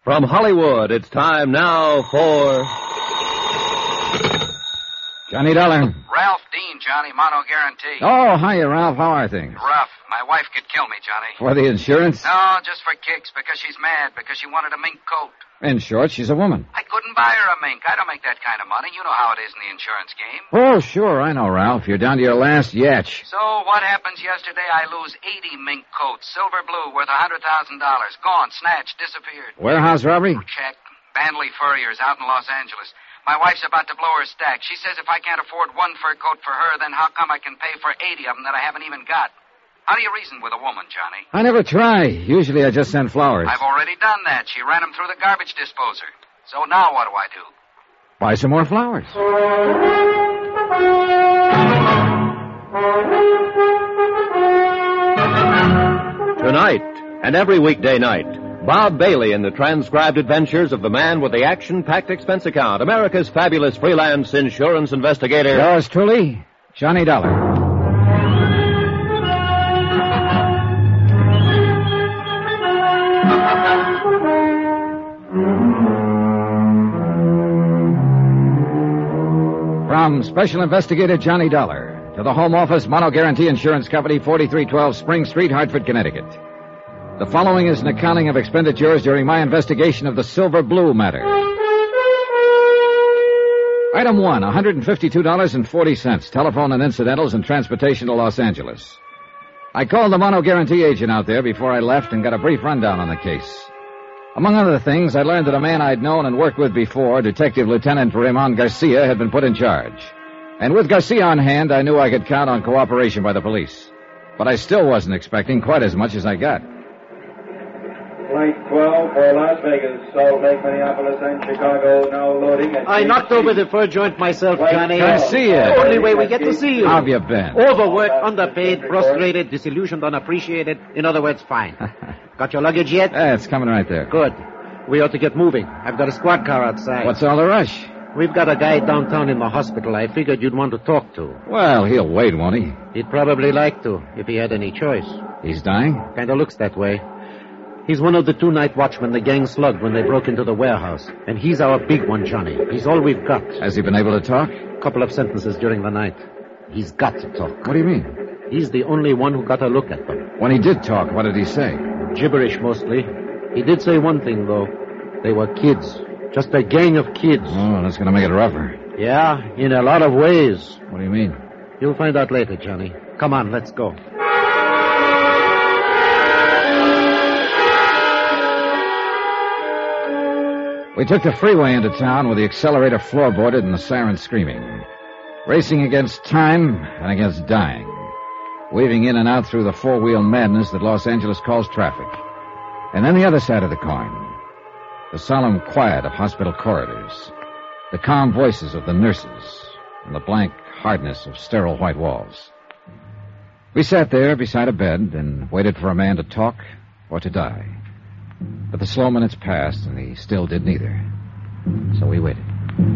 From Hollywood, it's time now for... Johnny Dollar. Ralph Dean, Johnny, Mono Guarantee. Oh, hiya, Ralph. How are things? Rough. My wife could kill me, Johnny. For the insurance? No, just for kicks, because she's mad, because she wanted a mink coat. In short, she's a woman. I couldn't buy her a mink. I don't make that kind of money. You know how it is in the insurance game. Oh, sure, I know, Ralph. You're down to your last yatch. So what happens yesterday? I lose 80 mink coats, silver blue, worth $100,000. Gone, snatched, disappeared. Warehouse robbery? Check. Bandley Furriers out in Los Angeles. My wife's about to blow her stack. She says if I can't afford one fur coat for her, then how come I can pay for 80 of them that I haven't even got? How do you reason with a woman, Johnny? I never try. Usually I just send flowers. I've already done that. She ran them through the garbage disposer. So now what do I do? Buy some more flowers. Tonight, and every weekday night, Bob Bailey in the transcribed adventures of the man with the action-packed expense account, America's fabulous freelance insurance investigator. Yours truly, Johnny Dollar. From Special Investigator Johnny Dollar to the Home Office, Mono Guarantee Insurance Company, 4312 Spring Street, Hartford, Connecticut. The following is an accounting of expenditures during my investigation of the Silver Blue matter. Item 1, $152.40, telephone and incidentals and transportation to Los Angeles. I called the Mono Guarantee agent out there before I left and got a brief rundown on the case. Among other things, I learned that a man I'd known and worked with before, Detective Lieutenant Raymond Garcia, had been put in charge. And with Garcia on hand, I knew I could count on cooperation by the police. But I still wasn't expecting quite as much as I got. Flight 12 for Las Vegas, Salt Lake, Minneapolis, and Chicago, now loading at... I knocked over the fur joint myself, Johnny. Garcia! Only way we get to see you. How have you been? Overworked, underpaid, frustrated, disillusioned, unappreciated. In other words, fine. Got your luggage yet? It's coming right there. Good. We ought to get moving. I've got a squad car outside. What's all the rush? We've got a guy downtown in the hospital I figured you'd want to talk to. Well, he'll wait, won't he? He'd probably like to, if he had any choice. He's dying? Kind of looks that way. He's one of the 2 night watchmen the gang slugged when they broke into the warehouse. And he's our big one, Johnny. He's all we've got. Has he been able to talk? Couple of sentences during the night. He's got to talk. What do you mean? He's the only one who got a look at them. When he did talk, what did he say? Gibberish, mostly. He did say one thing, though. They were kids. Just a gang of kids. Oh, that's going to make it rougher. Yeah, in a lot of ways. What do you mean? You'll find out later, Johnny. Come on, let's go. We took the freeway into town with the accelerator floorboarded and the siren screaming. Racing against time and against dying. Weaving in and out through the four-wheel madness that Los Angeles calls traffic. And then the other side of the coin. The solemn quiet of hospital corridors. The calm voices of the nurses. And the blank hardness of sterile white walls. We sat there beside a bed and waited for a man to talk or to die. But the slow minutes passed, and he still did neither. So we waited.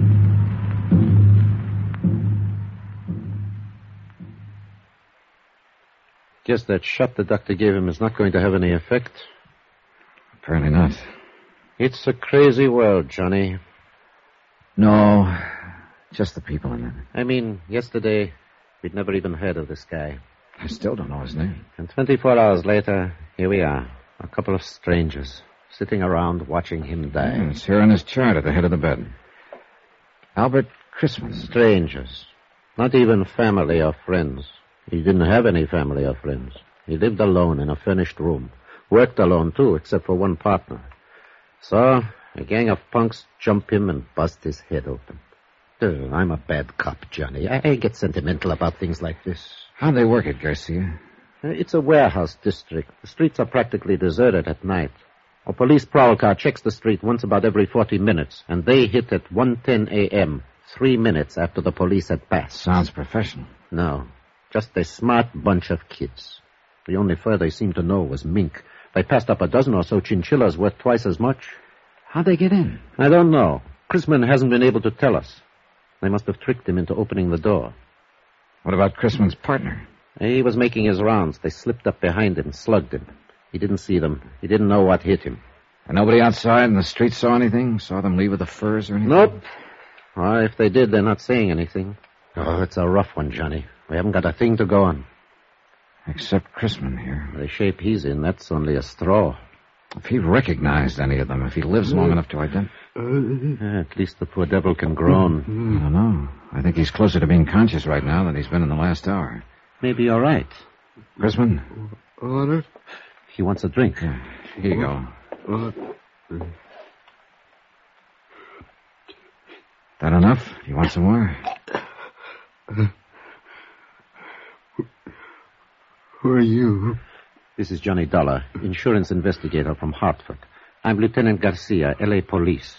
Guess that shot the doctor gave him is not going to have any effect. Apparently not. It's a crazy world, Johnny. No, just the people in it. I mean, yesterday, we'd never even heard of this guy. I still don't know his name. And 24 hours later, here we are. A couple of strangers. Sitting around watching him die. It's here on his chart at the head of the bed. Albert Christman. Strangers. Not even family or friends. He didn't have any family or friends. He lived alone in a furnished room. Worked alone, too, except for one partner. So, a gang of punks jump him and bust his head open. I'm a bad cop, Johnny. I get sentimental about things like this. How'd they work it, Garcia? It's a warehouse district. The streets are practically deserted at night. A police prowl car checks the street once about every 40 minutes, and they hit at 1:10 a.m., 3 minutes after the police had passed. Sounds professional. No, just a smart bunch of kids. The only fur they seemed to know was mink. They passed up a dozen or so chinchillas worth twice as much. How'd they get in? I don't know. Chrisman hasn't been able to tell us. They must have tricked him into opening the door. What about Chrisman's partner? He was making his rounds. They slipped up behind him, slugged him. He didn't see them. He didn't know what hit him. And nobody outside in the street saw anything? Saw them leave with the furs or anything? Nope. Or if they did, they're not saying anything. Oh, it's a rough one, Johnny. We haven't got a thing to go on. Except Chrisman here. The shape he's in, that's only a straw. If he recognized any of them, if he lives long enough to identify... At least the poor devil can groan. I don't know. I think he's closer to being conscious right now than he's been in the last hour. Maybe you're right. Chrisman? Order? He wants a drink. Yeah, here you go. That enough? You want some more? Who are you? This is Johnny Dollar, insurance investigator from Hartford. I'm Lieutenant Garcia, L.A. Police.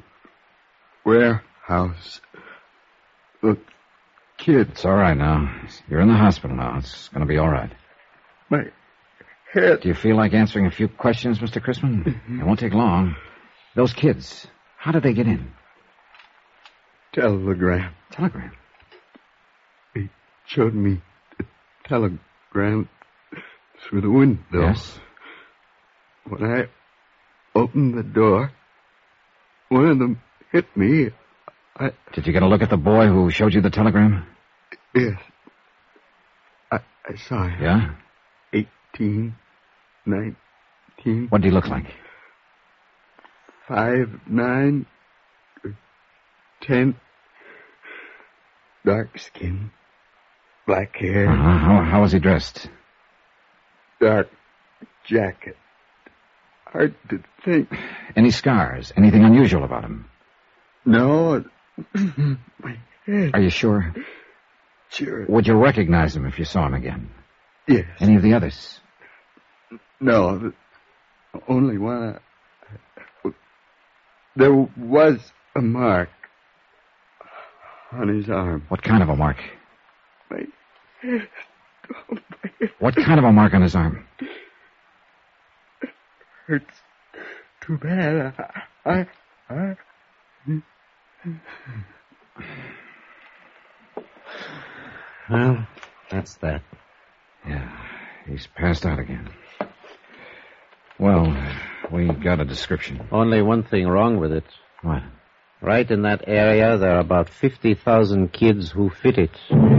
Warehouse. The kid. It's all right now. You're in the hospital now. It's going to be all right. My head. Do you feel like answering a few questions, Mr. Chrisman? It won't take long. Those kids, how did they get in? Telegram. Telegram? They showed me the telegram through the window. Yes. When I opened the door, one of them hit me. Did you get a look at the boy who showed you the telegram? Yes. I saw him. Yeah? 18, 19. What did he look like? 5'9", 10. Dark skin, black hair. How was he dressed? Dark jacket. Hard to think. Any scars? Anything unusual about him? No. My head. Are you sure? Sure. Would you recognize him if you saw him again? Yes. Any of the others? No. The only one. There was a mark on his arm. What kind of a mark? My head. Oh, my head. What kind of a mark on his arm? Hurts too bad. Well, that's that. Yeah, he's passed out again. Well, we got a description. Only one thing wrong with it. What? Right in that area, there are about 50,000 kids who fit it.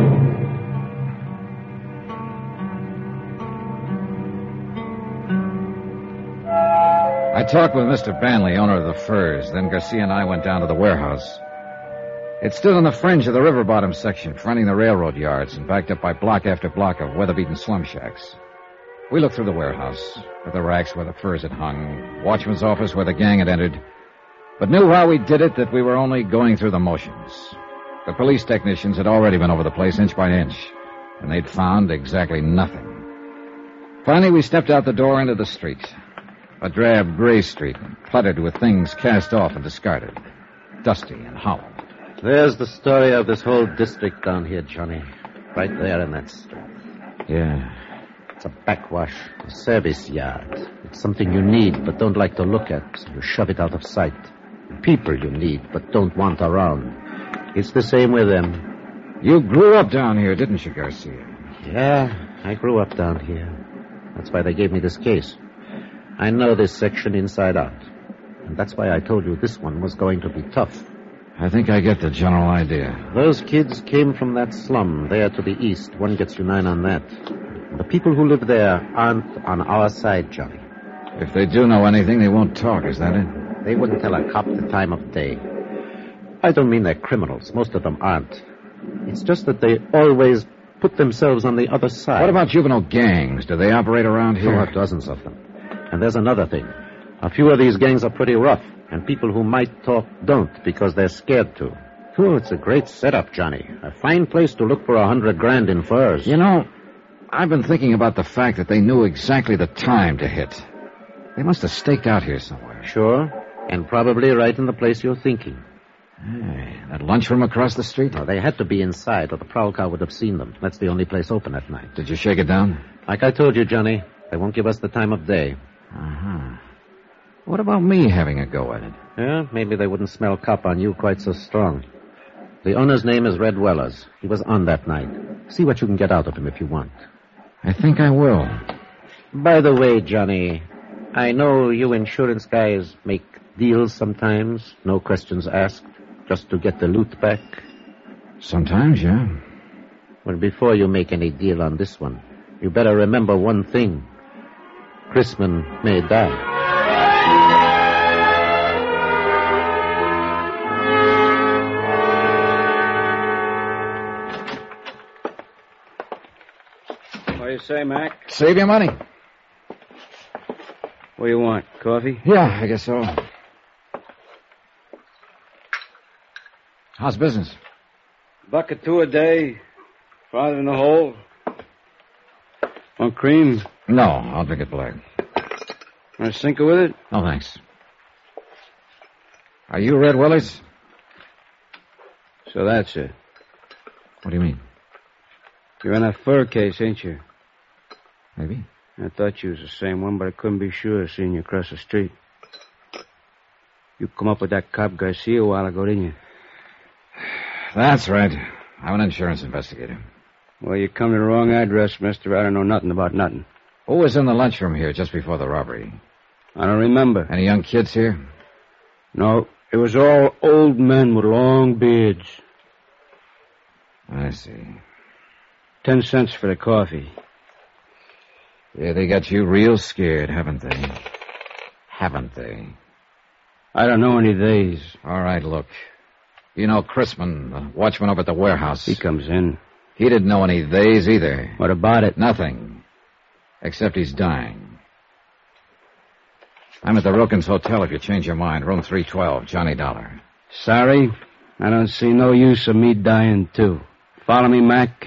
I talked with Mr. Banley, owner of the Furs. Then Garcia and I went down to the warehouse. It stood on the fringe of the river bottom section, fronting the railroad yards and backed up by block after block of weather-beaten slum shacks. We looked through the warehouse, at the racks where the furs had hung, watchman's office where the gang had entered, but knew while we did it that we were only going through the motions. The police technicians had already been over the place inch by inch, and they'd found exactly nothing. Finally, we stepped out the door into the street. A drab gray street, cluttered with things cast off and discarded. Dusty and hollow. There's the story of this whole district down here, Johnny. Right there in that street. Yeah. It's a backwash, a service yard. It's something you need but don't like to look at, so you shove it out of sight. People you need but don't want around. It's the same with them. You grew up down here, didn't you, Garcia? Yeah, I grew up down here. That's why they gave me this case. I know this section inside out. And that's why I told you this one was going to be tough. I think I get the general idea. Those kids came from that slum there to the east. One gets you 9 on that. The people who live there aren't on our side, Johnny. If they do know anything, they won't talk, is that it? They wouldn't tell a cop the time of day. I don't mean they're criminals. Most of them aren't. It's just that they always put themselves on the other side. What about juvenile gangs? Do they operate around here? There are dozens of them. And there's another thing. A few of these gangs are pretty rough, and people who might talk don't because they're scared to. Oh, it's a great setup, Johnny. A fine place to look for $100,000 in furs. You know, I've been thinking about the fact that they knew exactly the time to hit. They must have staked out here somewhere. Sure, and probably right in the place you're thinking. Hey, that lunchroom across the street? No, they had to be inside, or the prowl car would have seen them. That's the only place open at night. Did you shake it down? Like I told you, Johnny, they won't give us the time of day. Uh-huh. What about me having a go at it? Yeah, maybe they wouldn't smell cop on you quite so strong. The owner's name is Red Wellers. He was on that night. See what you can get out of him if you want. I think I will. By the way, Johnny, I know you insurance guys make deals sometimes, no questions asked, just to get the loot back. Sometimes, yeah. Well, before you make any deal on this one, you better remember one thing. Chrisman may die. What do you say, Mac? Save your money. What do you want? Coffee? Yeah, I guess so. How's business? Bucket two a day. Farther in the hole. Want cream? No, I'll drink it black. Want a sinker with it? No, thanks. Are you Red Willis? So that's it. What do you mean? You're in that fur case, ain't you? Maybe. I thought you was the same one, but I couldn't be sure seeing you across the street. You come up with that cop Garcia a while ago, didn't you? That's right. I'm an insurance investigator. Well, you come to the wrong address, mister. I don't know nothing about nothing. Who was in the lunchroom here just before the robbery? I don't remember. Any young kids here? No, it was all old men with long beards. I see. 10 cents for the coffee. Yeah, they got you real scared, haven't they? Haven't they? I don't know any days. All right, look. You know Chrisman, the watchman over at the warehouse. He comes in. He didn't know any days either. What about it? Nothing. Except he's dying. I'm at the Wilkins Hotel if you change your mind. Room 312, Johnny Dollar. Sorry, I don't see no use of me dying, too. Follow me, Mac?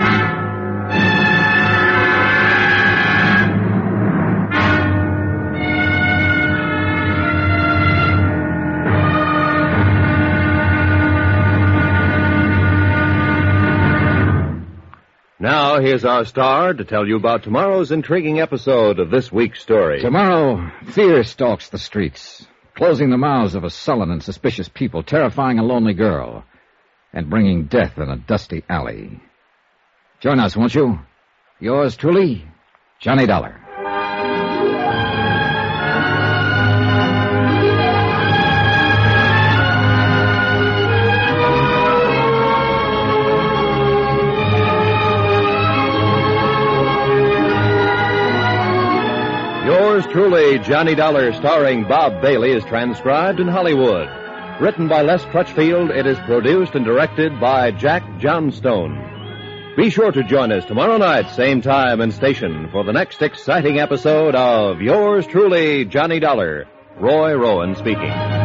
Now, here's our star to tell you about tomorrow's intriguing episode of this week's story. Tomorrow, fear stalks the streets, closing the mouths of a sullen and suspicious people, terrifying a lonely girl, and bringing death in a dusty alley. Join us, won't you? Yours truly, Johnny Dollar. Yours truly, Johnny Dollar, starring Bob Bailey, is transcribed in Hollywood. Written by Les Crutchfield, it is produced and directed by Jack Johnstone. Be sure to join us tomorrow night, same time and station, for the next exciting episode of Yours truly, Johnny Dollar. Roy Rowan speaking.